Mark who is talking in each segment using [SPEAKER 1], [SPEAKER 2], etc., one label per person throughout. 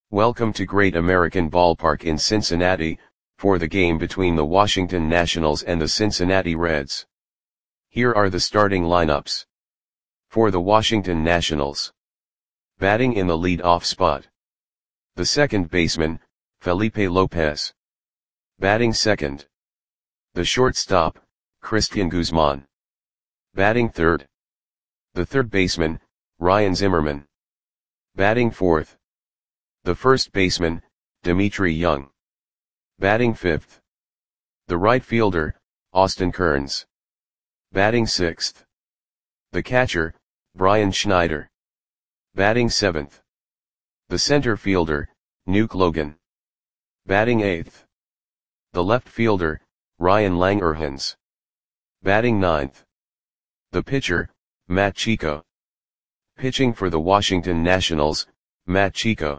[SPEAKER 1] Welcome to Great American Ballpark in Cincinnati, for the game between the Washington Nationals and the Cincinnati Reds. Here are the starting lineups. For the Washington Nationals. Batting in the lead-off spot. The second baseman, Felipe Lopez. Batting second. The shortstop, Cristian Guzman. Batting third. The third baseman, Ryan Zimmerman. Batting fourth. The first baseman, Dmitri Young. Batting fifth. The right fielder, Austin Kearns. Batting sixth. The catcher, Brian Schneider. Batting seventh. The center fielder, Nuke Logan. Batting eighth. The left fielder, Ryan Langerhans. Batting ninth. The pitcher, Matt Chico. Pitching for the Washington Nationals, Matt Chico.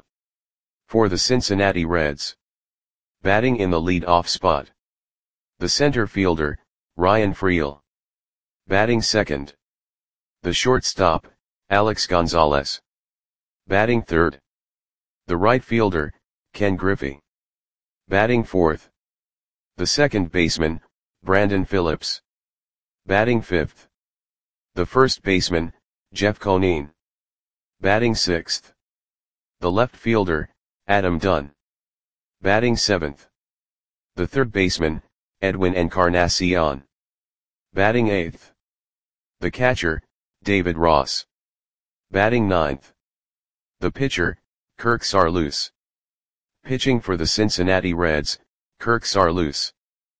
[SPEAKER 1] For the Cincinnati Reds. Batting in the lead-off spot. The center fielder, Ryan Freel. Batting second. The shortstop, Alex Gonzalez. Batting third. The right fielder, Ken Griffey. Batting fourth. The second baseman, Brandon Phillips. Batting fifth. The first baseman, Jeff Conine. Batting sixth. The left fielder, Adam Dunn. Batting seventh. The third baseman, Edwin Encarnacion. Batting eighth. The catcher, David Ross. Batting ninth. The pitcher, Kirk Saarloos. Pitching for the Cincinnati Reds, Kirk Saarloos.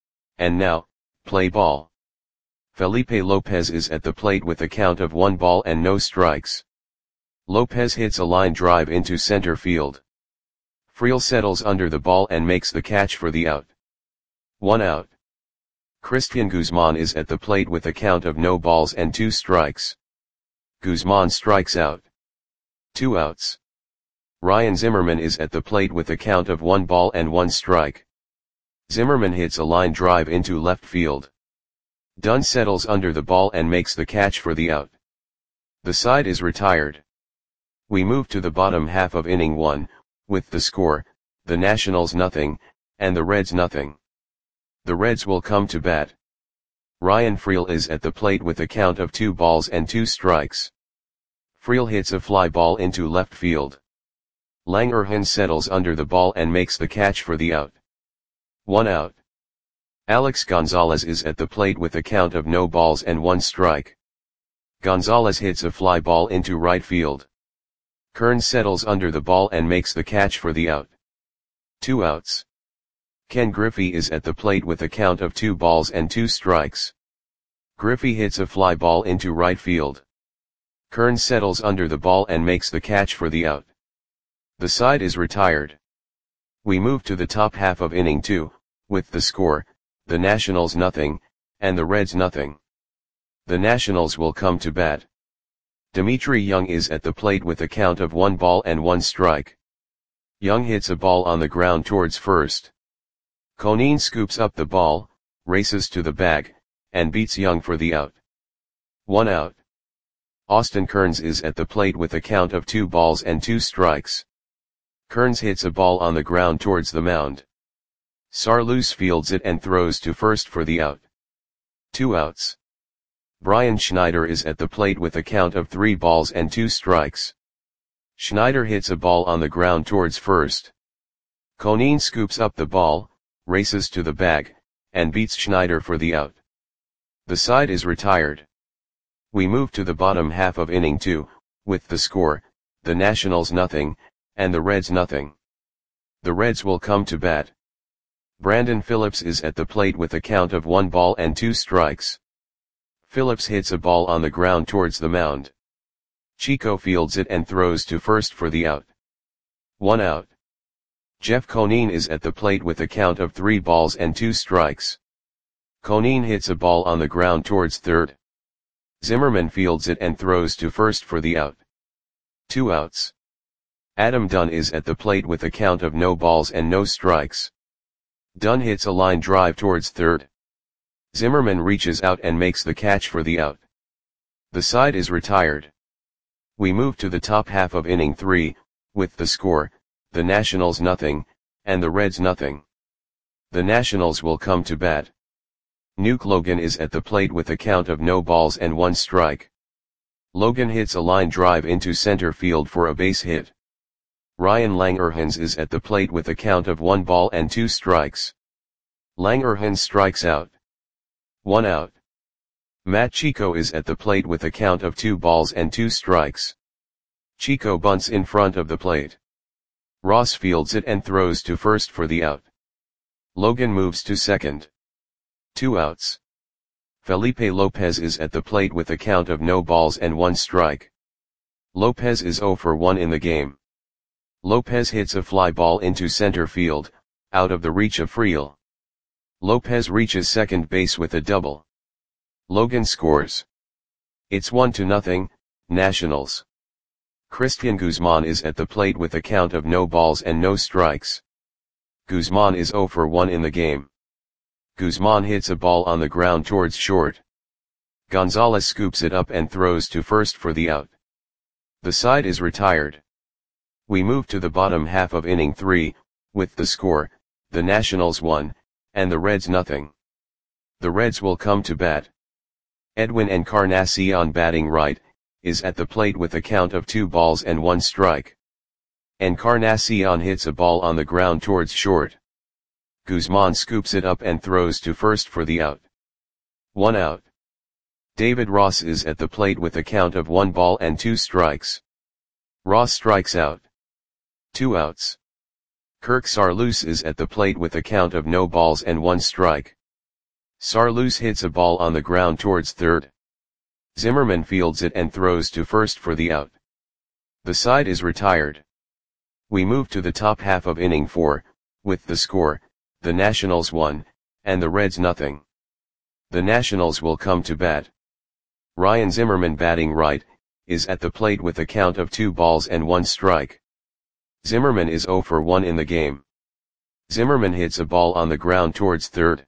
[SPEAKER 1] And now, play ball. Felipe Lopez is at the plate with a count of 1 ball and no strikes. Lopez hits a line drive into center field. Freel settles under the ball and makes the catch for the out. 1 out. Cristian Guzman is at the plate with a count of no balls and 2 strikes. Guzman strikes out. 2 outs. Ryan Zimmerman is at the plate with a count of 1 ball and 1 strike. Zimmerman hits a line drive into left field. Dunn settles under the ball and makes the catch for the out. The side is retired. We move to the bottom half of inning 1, with the score, the Nationals nothing, and the Reds nothing. The Reds will come to bat. Ryan Freel is at the plate with a count of 2 balls and 2 strikes. Freel hits a fly ball into left field. Langerhans settles under the ball and makes the catch for the out. 1 out. Alex Gonzalez is at the plate with a count of no balls and 1 strike. Gonzalez hits a fly ball into right field. Kearns settles under the ball and makes the catch for the out. 2 outs. Ken Griffey is at the plate with a count of 2 balls and 2 strikes. Griffey hits a fly ball into right field. Kearns settles under the ball and makes the catch for the out. The side is retired. We move to the top half of inning 2, with the score, the Nationals nothing, and the Reds nothing. The Nationals will come to bat. Dmitri Young is at the plate with a count of 1 ball and 1 strike. Young hits a ball on the ground towards first. Conine scoops up the ball, races to the bag, and beats Young for the out. 1 out. Austin Kearns is at the plate with a count of 2 balls and 2 strikes. Kearns hits a ball on the ground towards the mound. Saarloos fields it and throws to first for the out. 2 outs. Brian Schneider is at the plate with a count of 3 balls and 2 strikes. Schneider hits a ball on the ground towards first. Conine scoops up the ball, races to the bag, and beats Schneider for the out. The side is retired. We move to the bottom half of inning 2, with the score, the Nationals nothing, and the Reds nothing. The Reds will come to bat. Brandon Phillips is at the plate with a count of 1 ball and 2 strikes. Phillips hits a ball on the ground towards the mound. Chico fields it and throws to first for the out. 1 out. Jeff Conine is at the plate with a count of 3 balls and 2 strikes. Conine hits a ball on the ground towards third. Zimmerman fields it and throws to first for the out. 2 outs. Adam Dunn is at the plate with a count of no balls and no strikes. Dunn hits a line drive towards third. Zimmerman reaches out and makes the catch for the out. The side is retired. We move to the top half of inning 3, with the score, the Nationals nothing, and the Reds nothing. The Nationals will come to bat. Nuke Logan is at the plate with a count of no balls and 1 strike. Logan hits a line drive into center field for a base hit. Ryan Langerhans is at the plate with a count of 1 ball and 2 strikes. Langerhans strikes out. 1 out. Matt Chico is at the plate with a count of 2 balls and 2 strikes. Chico bunts in front of the plate. Ross fields it and throws to first for the out. Logan moves to second. 2 outs. Felipe Lopez is at the plate with a count of no balls and 1 strike. Lopez is 0 for 1 in the game. Lopez hits a fly ball into center field, out of the reach of Friel. Lopez reaches second base with a double. Logan scores. It's 1-0, Nationals. Christian Guzman is at the plate with a count of no balls and no strikes. Guzman is 0 for 1 in the game. Guzman hits a ball on the ground towards short. Gonzalez scoops it up and throws to first for the out. The side is retired. We move to the bottom half of inning 3, with the score, the Nationals 1, and the Reds nothing. The Reds will come to bat. Edwin Encarnacion batting right, is at the plate with a count of 2 balls and 1 strike. Encarnacion hits a ball on the ground towards short. Guzman scoops it up and throws to first for the out. 1 out. David Ross is at the plate with a count of 1 ball and 2 strikes. Ross strikes out. 2 outs. Kirk Saarloos is at the plate with a count of no balls and 1 strike. Saarloos hits a ball on the ground towards third. Zimmerman fields it and throws to first for the out. The side is retired. We move to the top half of inning 4, with the score, the Nationals 1, and the Reds nothing. The Nationals will come to bat. Ryan Zimmerman batting right, is at the plate with a count of 2 balls and 1 strike. Zimmerman is 0 for 1 in the game. Zimmerman hits a ball on the ground towards third.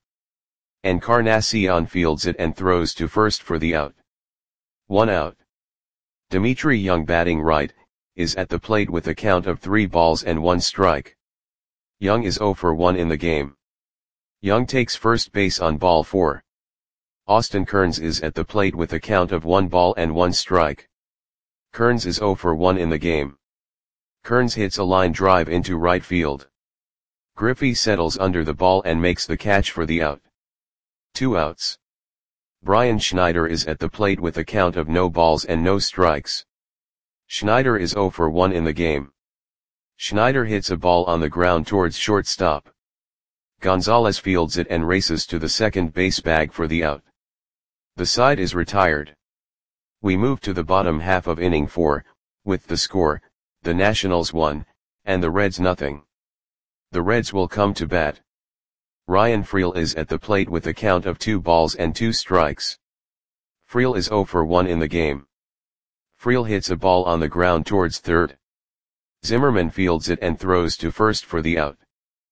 [SPEAKER 1] Encarnacion fields it and throws to first for the out. 1 out. Dimitri Young batting right, is at the plate with a count of 3 balls and 1 strike. Young is 0 for 1 in the game. Young takes first base on ball 4. Austin Kearns is at the plate with a count of 1 ball and 1 strike. Kearns is 0 for 1 in the game. Kearns hits a line drive into right field. Griffey settles under the ball and makes the catch for the out. 2 outs. Brian Schneider is at the plate with a count of no balls and no strikes. Schneider is 0 for 1 in the game. Schneider hits a ball on the ground towards shortstop. Gonzalez fields it and races to the second base bag for the out. The side is retired. We move to the bottom half of inning 4, with the score, the Nationals 1, and the Reds nothing. The Reds will come to bat. Ryan Friel is at the plate with a count of 2 balls and 2 strikes. Friel is 0 for 1 in the game. Friel hits a ball on the ground towards third. Zimmerman fields it and throws to first for the out.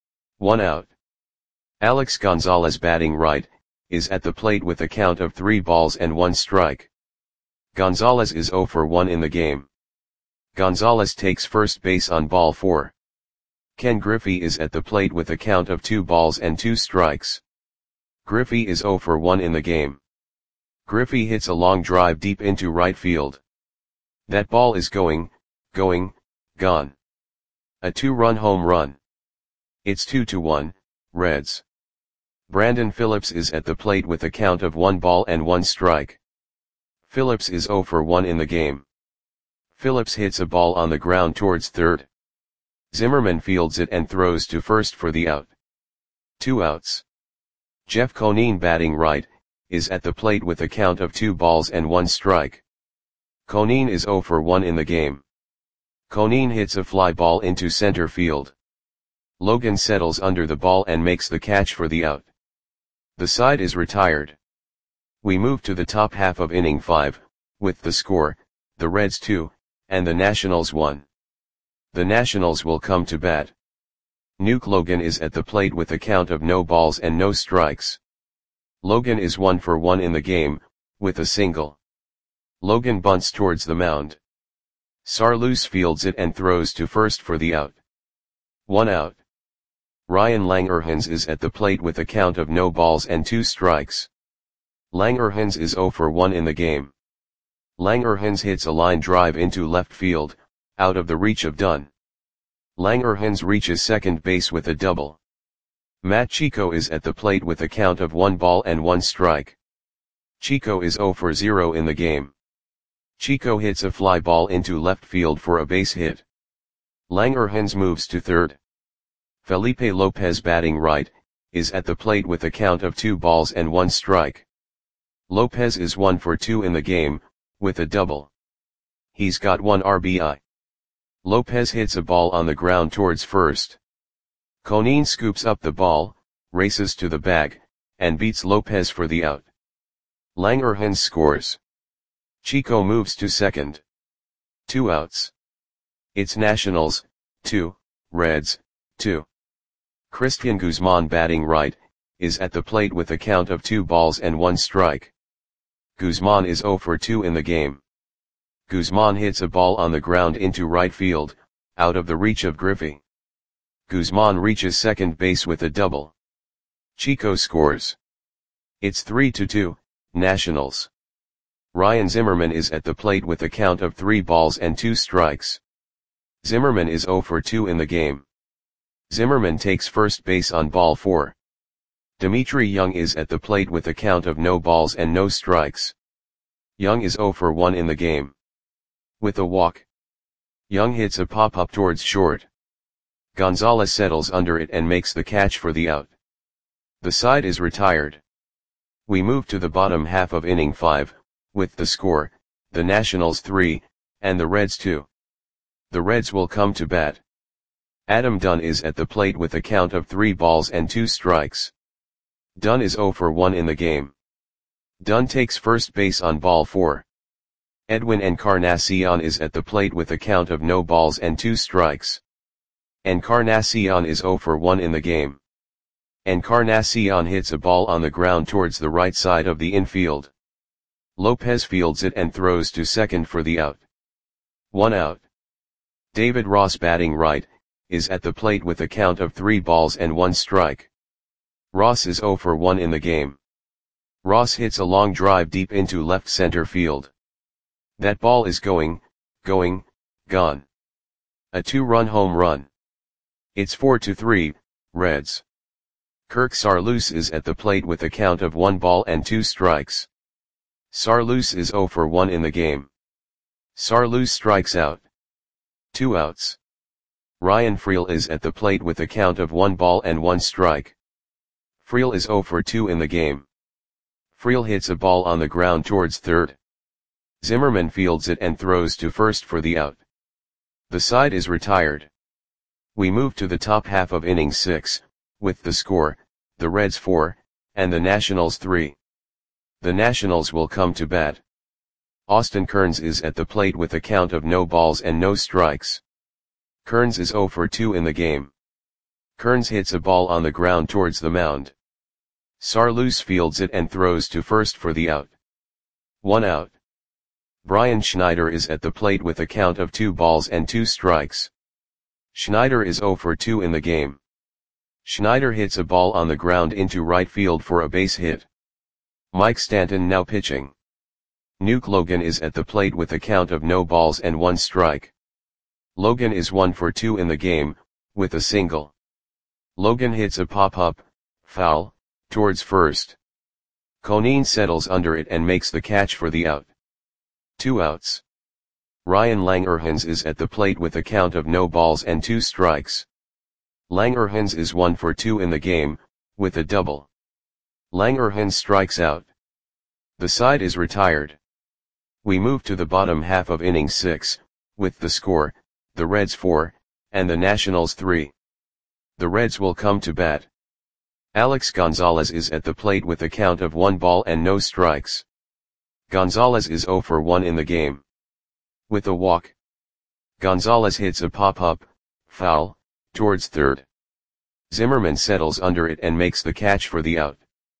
[SPEAKER 1] 1 out. Alex Gonzalez batting right, is at the plate with a count of 3 balls and 1 strike. Gonzalez is 0 for 1 in the game. Gonzalez takes first base on ball 4. Ken Griffey is at the plate with a count of 2 balls and 2 strikes. Griffey is 0 for 1 in the game. Griffey hits a long drive deep into right field. That ball is gone. A 2-run home run. It's 2-1, Reds. Brandon Phillips is at the plate with a count of 1 ball and 1 strike. Phillips is 0 for 1 in the game. Phillips hits a ball on the ground towards third. Zimmerman fields it and throws to first for the out. 2 outs. Jeff Conine batting right, is at the plate with a count of 2 balls and 1 strike. Conine is 0 for 1 in the game. Conine hits a fly ball into center field. Logan settles under the ball and makes the catch for the out. The side is retired. We move to the top half of inning 5, with the score, the Reds 2, and the Nationals 1. The Nationals will come to bat. Nuke Logan is at the plate with a count of no balls and no strikes. Logan is 1 for 1 in the game, with a single. Logan bunts towards the mound. Saarloos fields it and throws to first for the out. 1 out. Ryan Langerhans is at the plate with a count of no balls and 2 strikes. Langerhans is 0 for 1 in the game. Langerhans hits a line drive into left field, out of the reach of Dunn. Langerhans reaches second base with a double. Matt Chico is at the plate with a count of 1 ball and 1 strike. Chico is 0 for 0 in the game. Chico hits a fly ball into left field for a base hit. Langerhans moves to third. Felipe Lopez, batting right, is at the plate with a count of 2 balls and 1 strike. Lopez is 1 for 2 in the game, with a double. He's got 1 RBI. Lopez hits a ball on the ground towards first. Conine scoops up the ball, races to the bag, and beats Lopez for the out. Langerhans scores. Chico moves to second. 2 outs. It's Nationals, 2, Reds, 2. Christian Guzman, batting right, is at the plate with a count of 2 balls and 1 strike. Guzman is 0 for 2 in the game. Guzman hits a ball on the ground into right field, out of the reach of Griffey. Guzman reaches second base with a double. Chico scores. It's 3-2, Nationals. Ryan Zimmerman is at the plate with a count of 3 balls and 2 strikes. Zimmerman is 0 for 2 in the game. Zimmerman takes first base on ball 4. Dimitri Young is at the plate with a count of no balls and no strikes. Young is 0 for 1 in the game. With a walk, Young hits a pop-up towards short. Gonzalez settles under it and makes the catch for the out. The side is retired. We move to the bottom half of inning 5, with the score, the Nationals 3, and the Reds 2. The Reds will come to bat. Adam Dunn is at the plate with a count of 3 balls and 2 strikes. Dunn is 0 for 1 in the game. Dunn takes first base on ball 4. Edwin Encarnacion is at the plate with a count of no balls and 2 strikes. Encarnacion is 0 for 1 in the game. Encarnacion hits a ball on the ground towards the right side of the infield. Lopez fields it and throws to second for the out. 1 out. David Ross, batting right, is at the plate with a count of 3 balls and 1 strike. Ross is 0 for 1 in the game. Ross hits a long drive deep into left center field. That ball is gone. A 2-run home run. It's 4-3, Reds. Kirk Saarloos is at the plate with a count of 1 ball and 2 strikes. Saarloos is 0 for 1 in the game. Saarloos strikes out. 2 outs. Ryan Freel is at the plate with a count of 1 ball and 1 strike. Freel is 0 for 2 in the game. Freel hits a ball on the ground towards third. Zimmerman fields it and throws to first for the out. The side is retired. We move to the top half of inning 6, with the score, the Reds 4, and the Nationals 3. The Nationals will come to bat. Austin Kearns is at the plate with a count of no balls and no strikes. Kearns is 0 for 2 in the game. Kearns hits a ball on the ground towards the mound. Saarloos fields it and throws to first for the out. 1 out. Brian Schneider is at the plate with a count of 2 balls and 2 strikes. Schneider is 0 for 2 in the game. Schneider hits a ball on the ground into right field for a base hit. Mike Stanton now pitching. Nuke Logan is at the plate with a count of no balls and 1 strike. Logan is 1 for 2 in the game, with a single. Logan hits a pop-up, foul, towards first. Conine settles under it and makes the catch for the out. 2 outs. Ryan Langerhans is at the plate with a count of no balls and 2 strikes. Langerhans is 1 for 2 in the game, with a double. Langerhans strikes out. The side is retired. We move to the bottom half of inning 6, with the score, the Reds 4, and the Nationals 3. The Reds will come to bat. Alex Gonzalez is at the plate with a count of 1 ball and no strikes. Gonzalez is 0 for 1 in the game. With a walk, Gonzalez hits a pop-up, foul, towards third. Zimmerman settles under it and makes the catch for the out.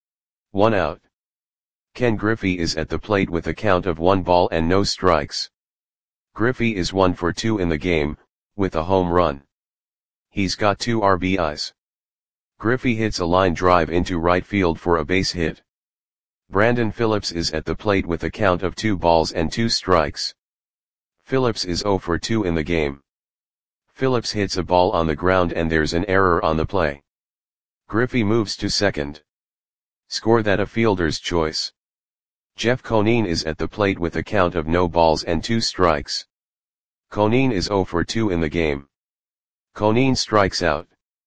[SPEAKER 1] 1 out. Ken Griffey is at the plate with a count of 1 ball and no strikes. Griffey is 1 for 2 in the game, with a home run. He's got 2 RBIs. Griffey hits a line drive into right field for a base hit. Brandon Phillips is at the plate with a count of 2 balls and 2 strikes. Phillips is 0 for 2 in the game. Phillips hits a ball on the ground and there's an error on the play. Griffey moves to second. Score that a fielder's choice. Jeff Conine is at the plate with a count of no balls and 2 strikes. Conine is 0 for 2 in the game. Conine strikes out.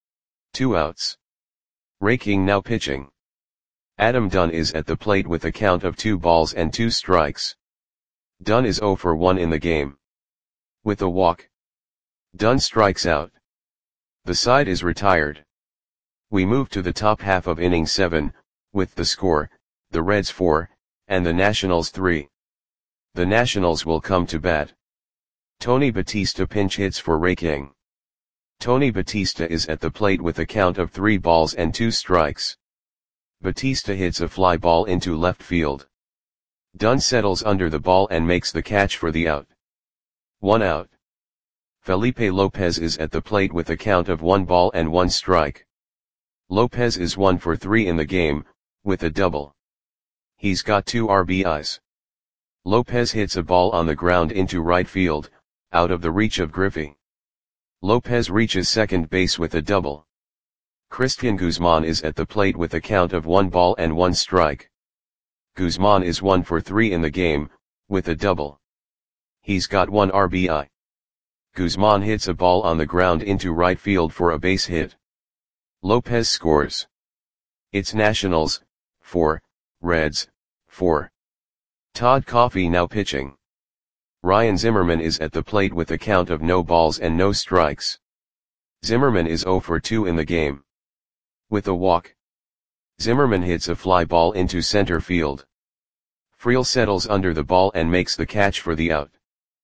[SPEAKER 1] 2 outs. Ray King now pitching. Adam Dunn is at the plate with a count of 2 balls and 2 strikes. Dunn is 0 for 1 in the game. With a walk. Dunn strikes out. The side is retired. We move to the top half of inning 7, with the score, the Reds 4, and the Nationals 3. The Nationals will come to bat. Tony Batista pinch hits for Ray King. Tony Batista is at the plate with a count of 3 balls and 2 strikes. Batista hits a fly ball into left field. Dunn settles under the ball and makes the catch for the out. 1 out. Felipe Lopez is at the plate with a count of 1 ball and 1 strike. Lopez is 1 for 3 in the game, with a double. He's got 2 RBIs. Lopez hits a ball on the ground into right field, out of the reach of Griffey. Lopez reaches second base with a double. Christian Guzman is at the plate with a count of 1 ball and 1 strike. Guzman is 1 for 3 in the game, with a double. He's got 1 RBI. Guzman hits a ball on the ground into right field for a base hit. Lopez scores. It's Nationals, 4, Reds, 4. Todd Coffey now pitching. Ryan Zimmerman is at the plate with a count of no balls and no strikes. Zimmerman is 0 for 2 in the game. With a walk. Zimmerman hits a fly ball into center field. Friel settles under the ball and makes the catch for the out.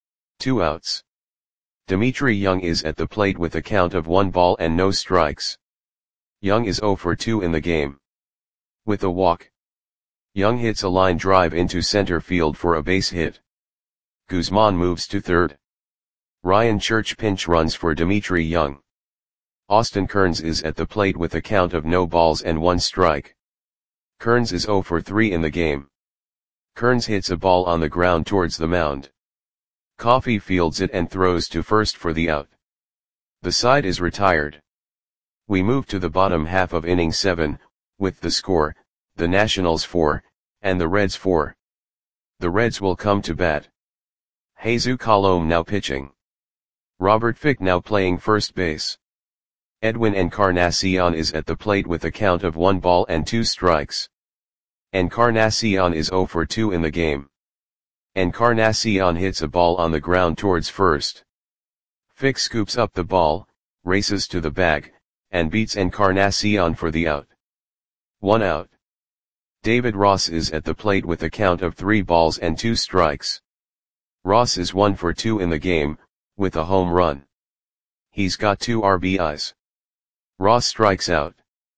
[SPEAKER 1] 2 outs. Dimitri Young is at the plate with a count of 1 ball and no strikes. Young is 0 for 2 in the game. With a walk. Young hits a line drive into center field for a base hit. Guzman moves to third. Ryan Church pinch runs for Dimitri Young. Austin Kearns is at the plate with a count of no balls and 1 strike. Kearns is 0 for 3 in the game. Kearns hits a ball on the ground towards the mound. Coffey fields it and throws to first for the out. The side is retired. We move to the bottom half of inning 7, with the score, the Nationals 4, and the Reds 4. The Reds will come to bat. Jesus Colome now pitching. Robert Fick now playing first base. Edwin Encarnacion is at the plate with a count of 1 ball and 2 strikes. Encarnacion is 0 for 2 in the game. Encarnacion hits a ball on the ground towards first. Fick scoops up the ball, races to the bag, and beats Encarnacion for the out. 1 out. David Ross is at the plate with a count of 3 balls and 2 strikes. Ross is 1 for 2 in the game, with a home run. He's got 2 RBIs. Ross strikes out.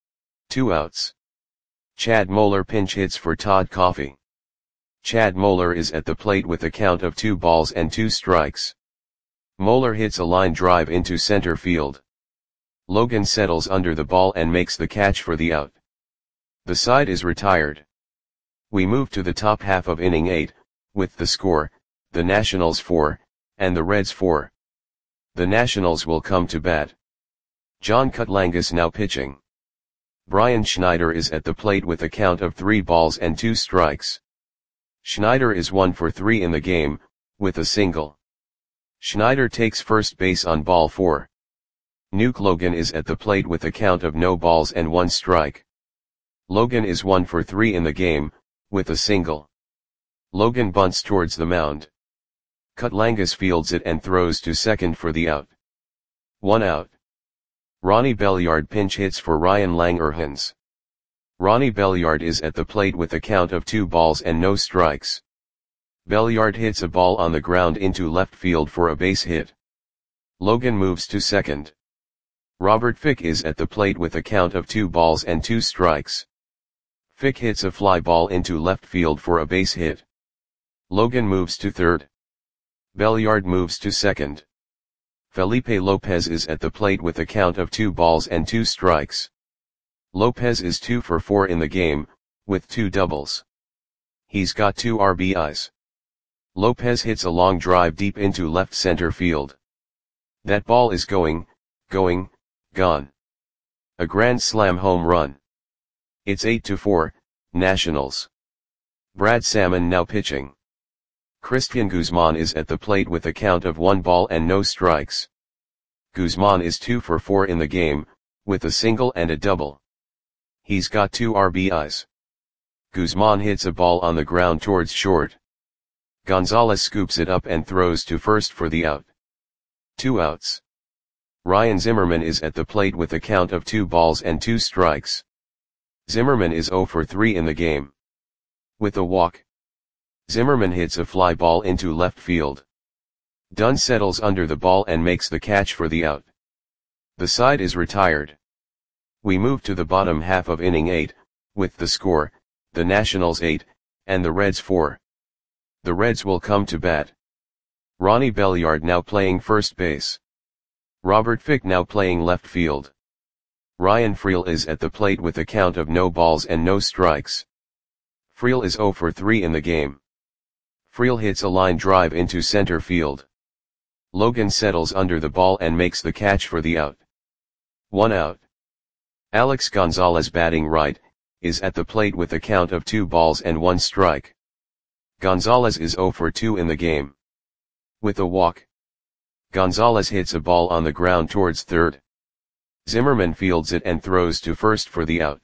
[SPEAKER 1] 2 outs. Chad Moeller pinch hits for Todd Coffey. Chad Moeller is at the plate with a count of 2 balls and 2 strikes. Moeller hits a line drive into center field. Logan settles under the ball and makes the catch for the out. The side is retired. We move to the top half of inning 8, with the score, the Nationals 4, and the Reds 4. The Nationals will come to bat. John Kutlangas now pitching. Brian Schneider is at the plate with a count of 3 balls and 2 strikes. Schneider is 1 for 3 in the game, with a single. Schneider takes first base on ball 4. Nuke Logan is at the plate with a count of no balls and 1 strike. Logan is 1 for 3 in the game, with a single. Logan bunts towards the mound. Kutlangas fields it and throws to second for the out. 1 out. Ronnie Belliard pinch hits for Ryan Langerhans. Ronnie Belliard is at the plate with a count of 2 balls and no strikes. Belliard hits a ball on the ground into left field for a base hit. Logan moves to second. Robert Fick is at the plate with a count of 2 balls and 2 strikes. Fick hits a fly ball into left field for a base hit. Logan moves to third. Belliard moves to second. Felipe Lopez is at the plate with a count of 2 balls and 2 strikes. Lopez is 2 for 4 in the game, with 2 doubles. He's got 2 RBIs. Lopez hits a long drive deep into left center field. That ball is going, gone. A grand slam home run. It's 8-4, Nationals. Brad Salmon now pitching. Christian Guzman is at the plate with a count of 1 ball and no strikes. Guzman is 2 for 4 in the game, with a single and a double. He's got 2 RBIs. Guzman hits a ball on the ground towards short. Gonzalez scoops it up and throws to first for the out. 2 outs. Ryan Zimmerman is at the plate with a count of 2 balls and 2 strikes. Zimmerman is 0 for 3 in the game. With a walk, Zimmerman hits a fly ball into left field. Dunn settles under the ball and makes the catch for the out. The side is retired. We move to the bottom half of inning 8, with the score, the Nationals 8, and the Reds 4. The Reds will come to bat. Ronnie Belliard now playing first base. Robert Fick now playing left field. Ryan Freel is at the plate with a count of no balls and no strikes. Freel is 0 for 3 in the game. Freel hits a line drive into center field. Logan settles under the ball and makes the catch for the out. 1 out. Alex Gonzalez batting right, is at the plate with a count of 2 balls and 1 strike. Gonzalez is 0 for 2 in the game. With a walk, Gonzalez hits a ball on the ground towards third. Zimmerman fields it and throws to first for the out.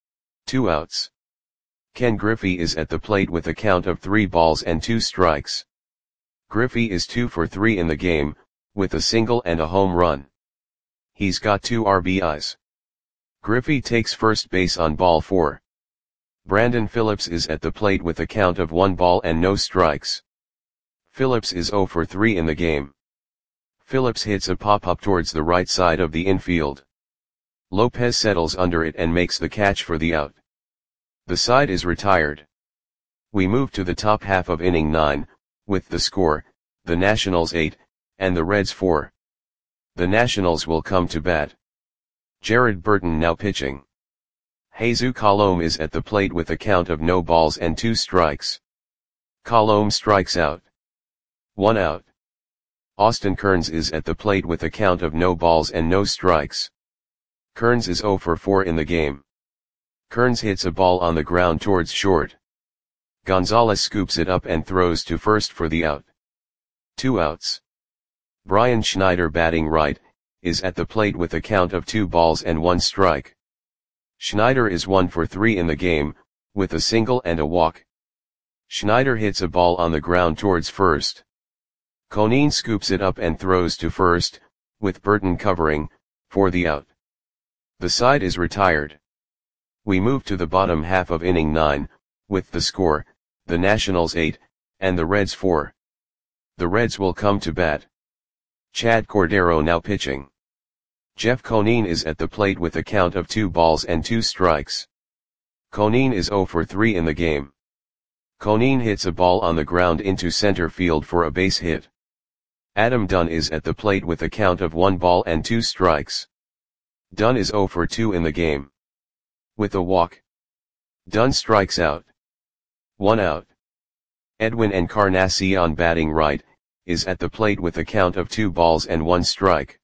[SPEAKER 1] 2 outs. Ken Griffey is at the plate with a count of 3 balls and 2 strikes. Griffey is 2 for 3 in the game, with a single and a home run. He's got 2 RBIs. Griffey takes first base on ball 4. Brandon Phillips is at the plate with a count of 1 ball and no strikes. Phillips is 0 for 3 in the game. Phillips hits a pop-up towards the right side of the infield. Lopez settles under it and makes the catch for the out. The side is retired. We move to the top half of inning 9, with the score, the Nationals 8, and the Reds 4. The Nationals will come to bat. Jared Burton now pitching. Jesus Colome is at the plate with a count of no balls and 2 strikes. Colome strikes out. 1 out. Austin Kearns is at the plate with a count of no balls and no strikes. Kearns is 0 for 4 in the game. Kearns hits a ball on the ground towards short. Gonzalez scoops it up and throws to first for the out. 2 outs. Brian Schneider batting right, is at the plate with a count of 2 balls and 1 strike. Schneider is 1 for 3 in the game, with a single and a walk. Schneider hits a ball on the ground towards first. Conine scoops it up and throws to first, with Burton covering, for the out. The side is retired. We move to the bottom half of inning 9, with the score, the Nationals 8, and the Reds 4. The Reds will come to bat. Chad Cordero now pitching. Jeff Conine is at the plate with a count of 2 balls and 2 strikes. Conine is 0 for 3 in the game. Conine hits a ball on the ground into center field for a base hit. Adam Dunn is at the plate with a count of 1 ball and 2 strikes. Dunn is 0 for 2 in the game. With a walk, Dunn strikes out. 1 out. Edwin Encarnacion batting right, is at the plate with a count of 2 balls and 1 strike.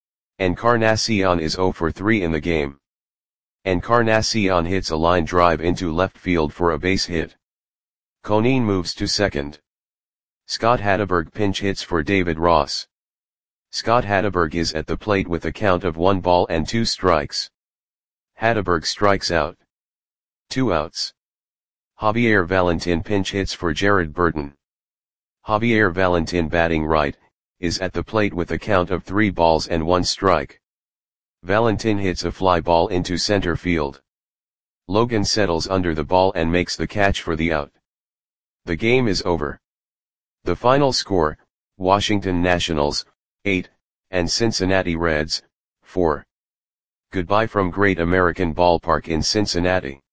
[SPEAKER 1] Encarnacion is 0 for 3 in the game. Encarnacion hits a line drive into left field for a base hit. Conine moves to second. Scott Hatteberg pinch hits for David Ross. Scott Hatteberg is at the plate with a count of 1 ball and 2 strikes. Hatteberg strikes out. 2 outs. Javier Valentin pinch hits for Jared Burton. Javier Valentin batting right, is at the plate with a count of 3 balls and 1 strike. Valentin hits a fly ball into center field. Logan settles under the ball and makes the catch for the out. The game is over. The final score, Washington Nationals, 8, and Cincinnati Reds, 4. Goodbye from Great American Ballpark in Cincinnati.